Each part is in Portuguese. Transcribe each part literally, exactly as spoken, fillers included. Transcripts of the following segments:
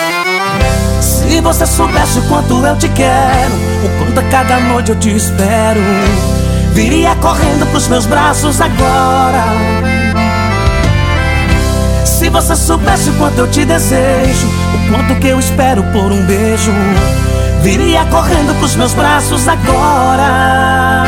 Se você soubesse o quanto eu te quero, o quanto a cada noite eu te espero, viria correndo pros meus braços agora. Se você soubesse o quanto eu te desejo, o quanto que eu espero por um beijo, viria correndo pros meus braços agora.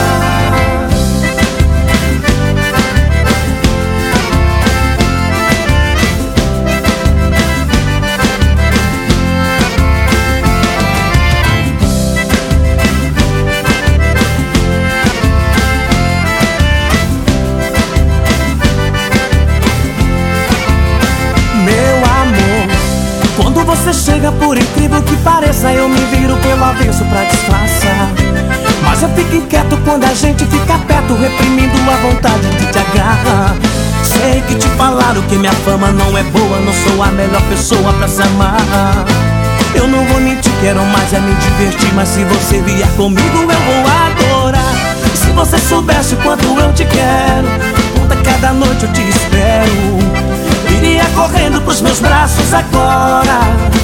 Quando você chega, por incrível que pareça, eu me viro pelo avesso pra disfarçar. Mas eu fico inquieto quando a gente fica perto, reprimindo a vontade de te agarrar. Sei que te falaram que minha fama não é boa, não sou a melhor pessoa pra se amar. Eu não vou mentir, quero mais é me divertir, mas se você vier comigo eu vou adorar. Se você soubesse o quanto eu te quero, conta cada noite eu te espero, viria correndo pros meus braços agora.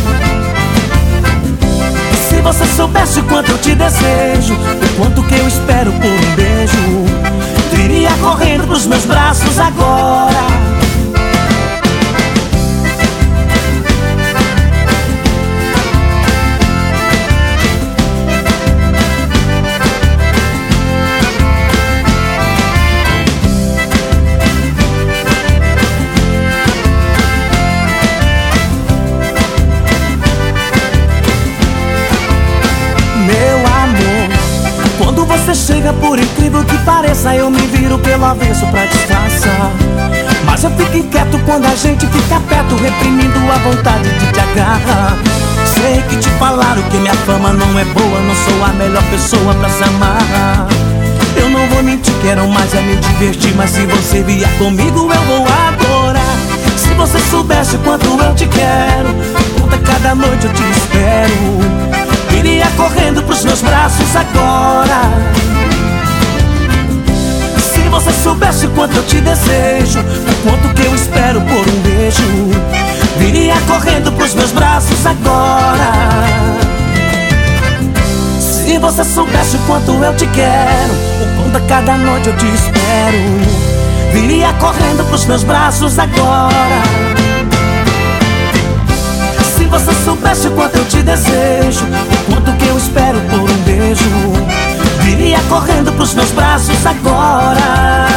Se você soubesse o quanto eu te desejo, o quanto que eu espero por um beijo, viria correndo pros meus braços agora. Quando você chega, por incrível que pareça, eu me viro pelo avesso pra disfarçar. Mas eu fico inquieto quando a gente fica perto, reprimindo a vontade de te agarrar. Sei que te falaram que minha fama não é boa, não sou a melhor pessoa pra se amar. Eu não vou mentir, quero mais é me divertir, mas se você vier comigo eu vou adorar. Se você soubesse o quanto eu te quero, conta cada noite eu te espero, viria correndo pros meus braços agora. Se você soubesse o quanto eu te desejo, o quanto que eu espero por um beijo, viria correndo pros meus braços agora. Se você soubesse o quanto eu te quero, o quanto a cada noite eu te espero, viria correndo pros meus braços agora. Se você soubesse o quanto eu te desejo, o quanto que eu espero por um beijo, viria correndo pros meus braços agora.